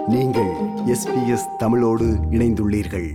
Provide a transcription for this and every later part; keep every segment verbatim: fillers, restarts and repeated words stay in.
நீங்கள் S B S தமிழோடு இணைந்துள்ளீர்கள்.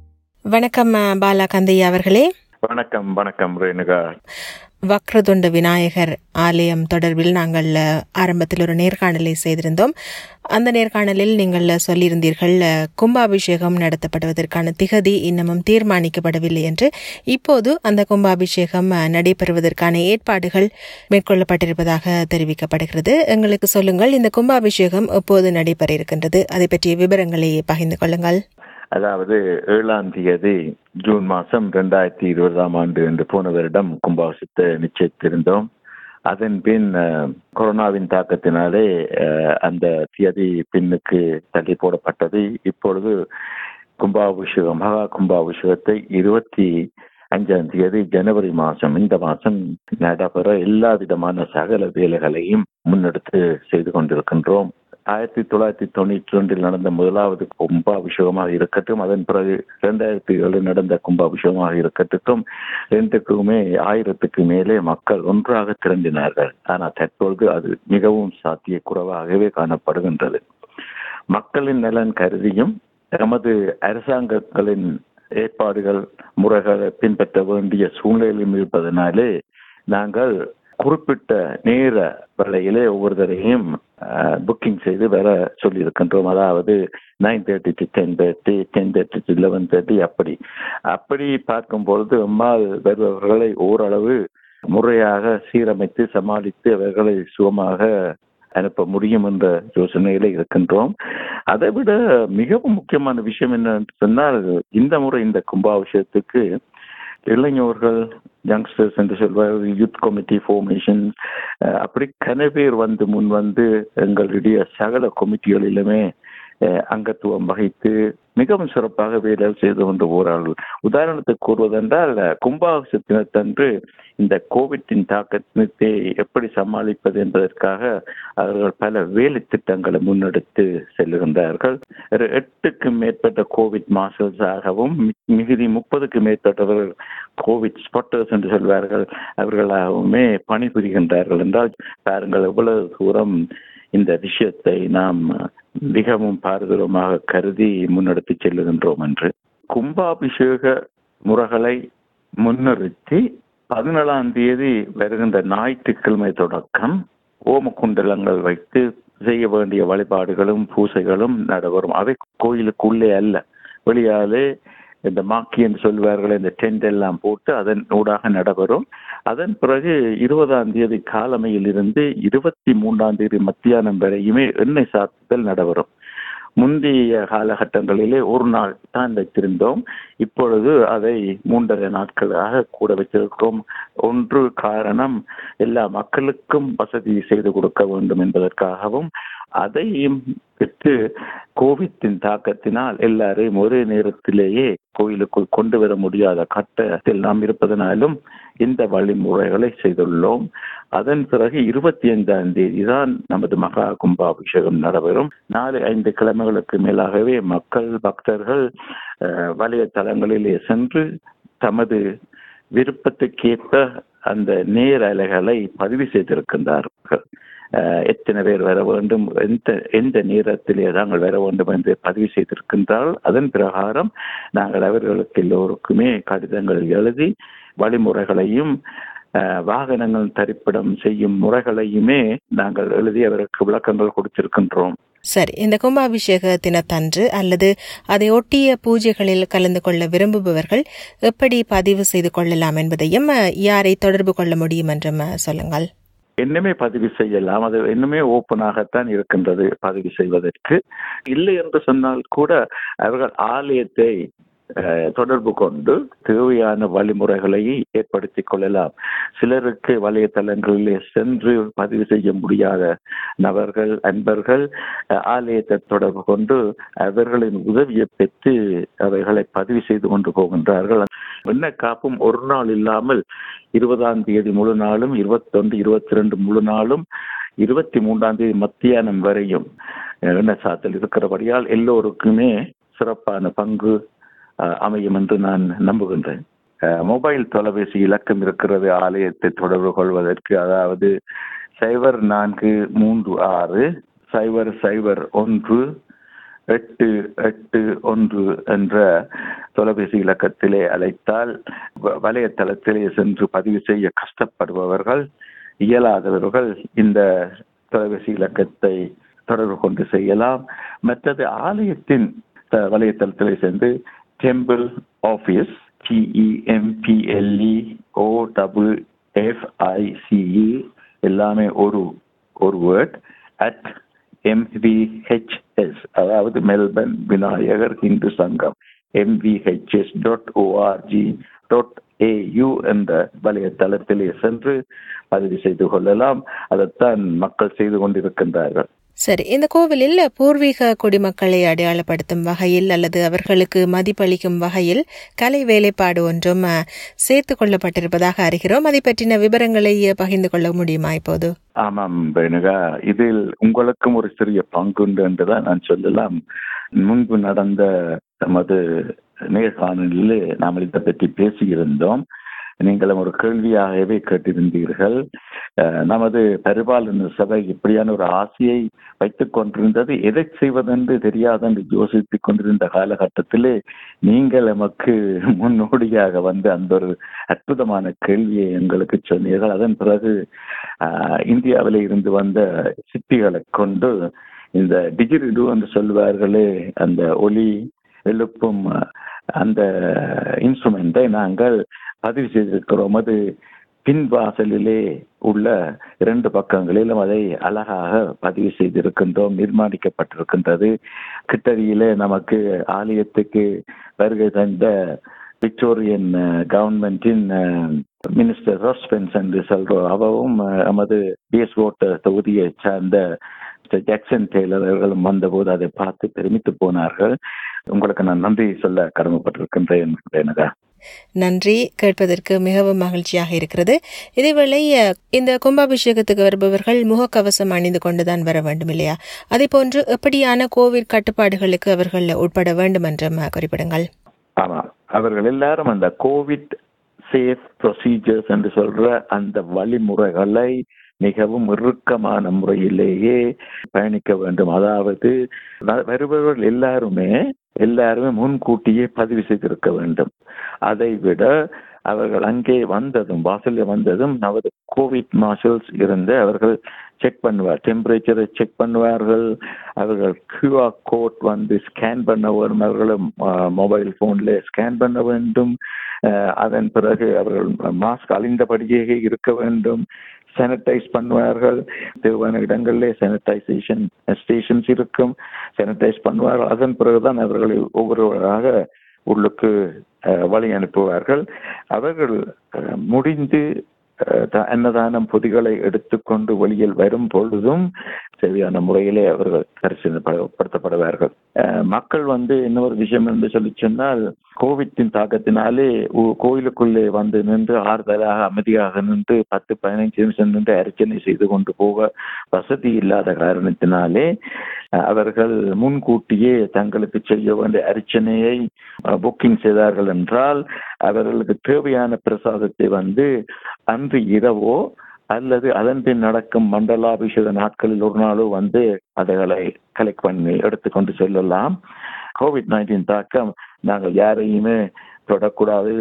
வணக்கம் பாலா கந்தையா அவர்களே. வணக்கம். வணக்கம் ரேணுகா. வக்ரதுண்ட விநாயகர் ஆலயம் தொடர்பில் நாங்கள் ஆரம்பத்தில் ஒரு நேர்காணலை செய்திருந்தோம். அந்த நேர்காணலில் நீங்கள் சொல்லியிருந்தீர்கள் கும்பாபிஷேகம் நடத்தப்படுவதற்கான திகதி இன்னமும் தீர்மானிக்கப்படவில்லை என்று. இப்போது அந்த கும்பாபிஷேகம் நடைபெறுவதற்கான ஏற்பாடுகள் மேற்கொள்ளப்பட்டிருப்பதாக தெரிவிக்கப்படுகிறது. எங்களுக்கு சொல்லுங்கள், இந்த கும்பாபிஷேகம் எப்போது நடைபெற இருக்கின்றது? அதை பற்றிய விவரங்களை பகிர்ந்து கொள்ளுங்கள். அதாவது ஏழாம் தேதி ஜூன் மாசம் இரண்டாயிரத்தி இருபதாம் ஆண்டு என்று போன வருடம் கும்பாபிஷேகத்தை நிச்சயித்திருந்தோம். அதன் பின் கொரோனாவின் தாக்கத்தினாலே அந்த தேதி பின்னுக்கு தள்ளி போடப்பட்டது. இப்பொழுது கும்பாபிஷேகம் மகா கும்பாபிஷேகத்தை இருபத்தி அஞ்சாம் தேதி ஜனவரி மாசம் இந்த மாசம் நடைபெற எல்லா விதமான சகல வேலைகளையும் முன்னெடுத்து செய்து கொண்டிருக்கின்றோம். ஆயிரத்தி தொள்ளாயிரத்தி தொண்ணூற்றி ரெண்டில் நடந்த முதலாவது கும்பாபிஷேகமாக இருக்கட்டும், அதன் பிறகு இரண்டாயிரத்தி ஏழு நடந்த கும்பாபிஷேகமாக இருக்கட்டும், ரெண்டுக்குமே ஆயிரத்துக்கு மேலே மக்கள் ஒன்றாக திரண்டினார்கள். ஆனால் தற்பொழுது அது மிகவும் சாத்தியக்குறைவாகவே காணப்படுகின்றது. மக்களின் நலன் கருதியும் எமது அரசாங்கங்களின் ஏற்பாடுகள் முறைகளை பின்பற்ற வேண்டிய சூழ்நிலையும் இருப்பதனாலே நாங்கள் குறிப்பிட்ட நேர வேளையிலே ஒவ்வொருத்தரையும் புக்கிங் செய்து வர சொல்லியிருக்கின்றோம். அதாவது nine thirty to ten thirty ten thirty to eleven thirty அப்படி அப்படி பார்க்கும்பொழுது அம்மாள் வருபவர்களை ஓரளவு முறையாக சீரமைத்து சமாளித்து அவர்களை சுகமாக அனுப்ப முடியும் என்ற யோசனையில இருக்கின்றோம். அதை விட மிகவும் முக்கியமான விஷயம் என்னன்னு சொன்னால், இந்த முறை இந்த கும்பாபிஷேகத்துக்கு இளைஞர்கள், யங்ஸ்டர்ஸ் என்று சொல்வார்கள், யூத் கமிட்டி ஃபார்மேஷன், அப்படி கன பேர் வந்து முன் வந்து எங்களுடைய சகல கமிட்டிகளிலுமே அங்கத்துவம் வகித்து மிகவும் சிறப்பாக வேலை செய்து கொண்டு போறார்கள். உதாரணத்துக்கு கூறுவதென்றால், கும்பாபிஷேக தினத்தன்று இந்த கோவிட்டின் தாக்கத்தை எப்படி சமாளிப்பது என்பதற்காக அவர்கள் பல வேலை திட்டங்களை முன்னெடுத்து செல்லுகின்றார்கள். எட்டுக்கும் மேற்பட்ட கோவிட் மாஸ்டர்ஸாகவும் மிகுதி முப்பதுக்கும் மேற்பட்டவர்கள் கோவிட் ஸ்பாட்டர்ஸ் என்று சொல்வார்கள், அவர்களாகவுமே பணிபுரிகின்றார்கள். என்றால் பாருங்கள் எவ்வளவு தூரம் இந்த விஷயத்தை நாம் மிகவும் பாரதூரமாக கருதி முன்னெடுத்து செல்லுகின்றோம் என்று. கும்பாபிஷேக முறைகளை முன்னிறுத்தி பதினேழாம் தேதி வருகின்ற ஞாயிற்றுக்கிழமை தொடக்கம் ஓம குண்டலங்கள் வைத்து செய்ய வேண்டிய வழிபாடுகளும் பூசைகளும் நடைபெறும். அவை கோயிலுக்குள்ளே அல்ல, வெளியாலே இந்த மாக்கி என்று சொல்வார்கள், இந்த டென்ட் எல்லாம் போட்டு அதன் ஊடாக நடைபெறும். அதன் பிறகு இருபதாம் தேதி காலமையில் இருந்து இருபத்தி மூன்றாம் தேதி மத்தியானம் வரையுமே எண்ணெய் சாத்துதல் நடைபெறும். முந்தைய காலகட்டங்களிலே ஒரு நாள் தான் வைத்திருந்தோம், இப்பொழுது அதை மூன்றரை நாட்களாக கூட வச்சிருக்கிறோம். ஒன்று காரணம், எல்லா மக்களுக்கும் வசதி செய்து கொடுக்க வேண்டும் என்பதற்காகவும், அதையும் பெற்று கோவிட்டின் தாக்கத்தினால் எல்லாரையும் ஒரே நேரத்திலேயே கோயிலுக்குள் கொண்டு வர முடியாத கட்டத்தில் நாம் இருப்பதனாலும் இந்த வழிமுறைகளை செய்துள்ளோம். அதன் பிறகு இருபத்தி ஐந்தாம் தேதி தான் நமது மகா கும்பாபிஷேகம் நடைபெறும். நாலு ஐந்து கிழமைகளுக்கு மேலாகவே மக்கள் பக்தர்கள் வலைத்தளங்களிலே சென்று தமது விருப்பத்துக்கேற்ப அந்த நேர அலைகளை பதிவு செய்திருக்கின்றார்கள். எத்தனை பேர் வர வேண்டும், எந்த எந்த நேரத்திலே நாங்கள் வர வேண்டும் என்று பதிவு செய்திருக்கின்றால் அதன் பிரகாரம் நாங்கள் அவர்களுக்கு எல்லோருக்குமே கடிதங்கள் எழுதி வழிமுறைகளையும் வாகனங்கள் தரிப்பிடம் செய்யும் முறைகளையுமே நாங்கள் எழுதி அவருக்கு விளக்கங்கள் கொடுத்திருக்கின்றோம். சரி, இந்த கும்பாபிஷேக தினத்தன்று அல்லது அதை ஒட்டிய பூஜைகளில் கலந்து கொள்ள விரும்புபவர்கள் எப்படி பதிவு செய்து கொள்ளலாம் என்பதையும், யாரை தொடர்பு கொள்ள முடியும் என்றும் சொல்லுங்கள். இன்னுமே பதிவு செய்யலாம், அது இன்னுமே ஓப்பனாகத்தான் இருக்கின்றது பதிவு செய்வதற்கு. இல்லை என்று சொன்னால் கூட அவர்கள் ஆலயத்தை தொடர்பு கொண்டு தேவையான வழிமுறைகளை ஏற்படுத்திக் கொள்ளலாம். சிலருக்கு வலைத்தளங்களிலே சென்று பதிவு செய்ய முடியாத நபர்கள், அன்பர்கள் ஆலயத்தை தொடர்பு கொண்டு அவர்களின் உதவியை பெற்று அவைகளை பதிவு செய்து கொண்டு போகின்றார்கள். என்ன காப்பும் ஒரு நாள் இல்லாமல் இருபதாம் தேதி முழு நாளும், இருபத்தி ஒன்று இருபத்தி ரெண்டு முழு நாளும், இருபத்தி மூன்றாம் தேதி மத்தியானம் வரையும் எண்ணெய் சாத்தல் இருக்கிறபடியால் எல்லோருக்குமே சிறப்பான பங்கு அமையும் என்று நான் நம்புகின்றேன். மொபைல் தொலைபேசி இலக்கம் இருக்கிறது ஆலயத்தை தொடர்பு கொள்வதற்கு. அதாவது சைபர் நான்கு மூன்று ஆறு சைபர் சைபர் ஒன்று எட்டு எட்டு ஒன்று என்ற தொலைபேசி இலக்கத்திலே அழைத்தால் வலைத்தளத்திலே சென்று பதிவு செய்ய கஷ்டப்படுபவர்கள், இயலாதவர்கள் இந்த தொலைபேசி இலக்கத்தை தொடர்பு கொண்டு செய்யலாம். மற்றது ஆலயத்தின் வலைத்தளத்திலே சென்று temple office T E M P L E O double F I C E எல்லாமே ஒரு ஒரு வேர்ட் அட் எம்விஹெச்எஸ், அதாவது Melbourne Vinayagar Hindu Sangam MVHS dot ORG dot AU என்ற வலைத்தளத்திலே சென்று பதிவு செய்து கொள்ளலாம். அதைத்தான் மக்கள் செய்து கொண்டிருக்கின்றார்கள். சரி, இந்த கோவிலில் பூர்வீக குடிமக்களை அடையாளப்படுத்தும் வகையில் அல்லது அவர்களுக்கு மதிப்பளிக்கும் வகையில் கலை வேலைப்பாடு ஒன்றும் சேர்த்து கொள்ளப்பட்டிருப்பதாக அறிகிறோம். அதை பற்றின விவரங்களை பகிர்ந்து கொள்ள முடியுமா இப்போது? ஆமாம் ரேணுகா, இதில் உங்களுக்கும் ஒரு சிறிய பங்குண்டு என்றுதான் நான் சொல்லலாம். முன்பு நடந்த நமது நேர்காணலில் நாம் இதை பற்றி பேசியிருந்தோம். நீங்களும் ஒரு கேள்வியாகவே கேட்டிருந்தீர்கள். நமது பரிபாலன சபை இப்படியான ஒரு ஆசையை வைத்துக் கொண்டிருந்தது. எதை செய்வதென்று தெரியாதென்று யோசித்துக் கொண்டிருந்த காலகட்டத்திலே நீங்கள் எமக்கு முன்னோடியாக வந்து அந்த ஒரு அற்புதமான கேள்வியை எங்களுக்கு சொன்னீர்கள். அதன் பிறகு இந்தியாவிலே இருந்து வந்த சிற்பிகளை கொண்டு இந்த டிஜிரிடு என்று சொல்வார்களே, அந்த ஒலி எழுப்பும் அந்த இன்ஸ்ட்ருமெண்டை நாங்கள் பதிவு செய்திருக்கிறோம். அது பின்வாசலிலே உள்ள இரண்டு பக்கங்களிலும் அதை அழகாக பதிவு செய்திருக்கின்றோம், நிர்மாணிக்கப்பட்டிருக்கின்றது. கிட்டடியிலே நமக்கு ஆலயத்துக்கு வருகை தந்த விக்டோரியன் கவர்மெண்டின் மினிஸ்டர் ரோஸ்பென்ஸ் என்று சொல்றோம். அவரும் நமது பேஸ்வோட் தொகுதியை சார்ந்த ஜாக்சன் டெய்லர் அவர்களும் வந்தபோது அதை பார்த்து பெருமித்து போனார்கள். உங்களுக்கு நான் நன்றி சொல்ல கடமைப்பட்டிருக்கின்றேன். நன்றி, கேட்பதற்கு மிகவும் மகிழ்ச்சியாக இருக்கிறது. இதேவேளை இந்த கும்பாபிஷேகத்துக்கு வருபவர்கள் முகக்கவசம் அணிந்து கொண்டுதான் வர வேண்டும் இல்லையா? அதே போன்று எப்படியான கோவிட் கட்டுப்பாடுகளுக்கு அவர்கள் உட்பட வேண்டும் என்றும் குறிப்பிடுங்கள். ஆமா, அவர்கள் எல்லாரும் அந்த கோவிட் சேஃப் ப்ரொசீஜர்ஸ் என்று சொல்ற அந்த வழிமுறைகளை மிகவும் இறுக்கமான முறையிலேயே பயணிக்க வேண்டும். அதாவது வருபவர்கள் எல்லாருமே எல்லாருமே முன்கூட்டியே பதிவு செய்திருக்க வேண்டும். அதை விட அவர்கள் அங்கே வந்ததும் வாசலில் வந்ததும் நமது கோவிட் மார்ஷல்ஸ் இருந்து அவர்கள் செக் பண்ணுவார், டெம்பரேச்சரை செக் பண்ணுவார்கள். அவர்கள் கியூஆர் கோட் வந்து ஸ்கேன் பண்ண வரும், அவர்களும் மொபைல் போன்ல ஸ்கேன் பண்ண வேண்டும். அதன் பிறகு அவர்கள் மாஸ்க் அணிந்தபடியே இருக்க வேண்டும். சானிடைஸ் பண்ணுவார்கள். தேவையான இடங்களிலே சானிடைசேஷன் ஸ்டேஷன்ஸ் இருக்கும், சானிடைஸ் பண்ணுவார்கள். அதன் பிறகுதான் அவர்களை ஒவ்வொருவராக உள்ளுக்கு வழி அனுப்புவார்கள். அவர்கள் முடிந்து அன்னதானம் பொதிகளை எடுத்துக்கொண்டு வெளியில் வரும் பொழுதும் சரியான முறையிலே அவர்கள் பரிசீலனைப்படுத்தப்படுவார்கள். மக்கள் வந்து இன்னொரு விஷயம் என்று சொல்லி சொன்னால், கோவிட்டின் தாக்கத்தினாலே கோயிலுக்குள்ளே வந்து நின்று ஆறுதலாக அமைதியாக நின்று பத்து பதினைஞ்சு நிமிஷம் நின்று அர்ச்சனை செய்து கொண்டு போக வசதி இல்லாத காரணத்தினாலே அவர்கள் முன்கூட்டியே தங்களுக்கு செய்ய வேண்டிய அர்ச்சனையை புக்கிங் செய்தார்கள் என்றால் அவர்களுக்கு தேவையான பிரசாதத்தை வந்து அன்று இரவோ அல்லது அதன் பின் நடக்கும் மண்டலாபிஷேக நாட்களில் ஒரு நாளோ வந்து அதைகளை கலெக்ட் பண்ணி எடுத்துக்கொண்டு செல்லலாம். கோவிட் நைன்டீன் தாக்கம் நாங்கள் யாரையுமே தொடக்கூடாது,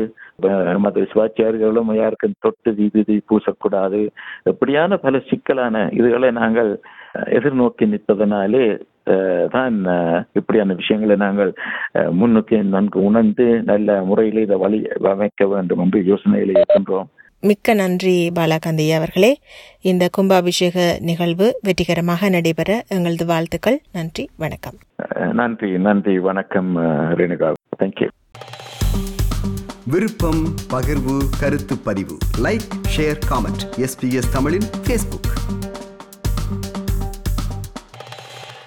மத சிவாச்சாரிகளும் யாருக்கும் தொட்டு விபூதி பூசக்கூடாது, எப்படியான பல சிக்கலான இதுகளை நாங்கள் எதிர்நோக்கி நிற்பதனாலே தான் இப்படியான விஷயங்களை நாங்கள் முன்னுக்கு நன்கு உணர்ந்து நல்ல முறையில் இதை வழி அமைக்க வேண்டும் என்று யோசனையில் இருக்கின்றோம். மிக்க நன்றி பாலாகாந்தி அவர்களே. இந்த கும்பாபிஷேக நிகழ்வு வெற்றிகரமாக நடைபெற எங்களது வாழ்த்துக்கள். நன்றி, வணக்கம். நன்றி நன்றி வணக்கம் ரேணுகா. தேங்க்யூ. விருப்பம், பகிர்வு, கருத்து பதிவு, லைக், ஷேர், காமெண்ட். எஸ்பிஎஸ் தமிழின் ஃபேஸ்புக்.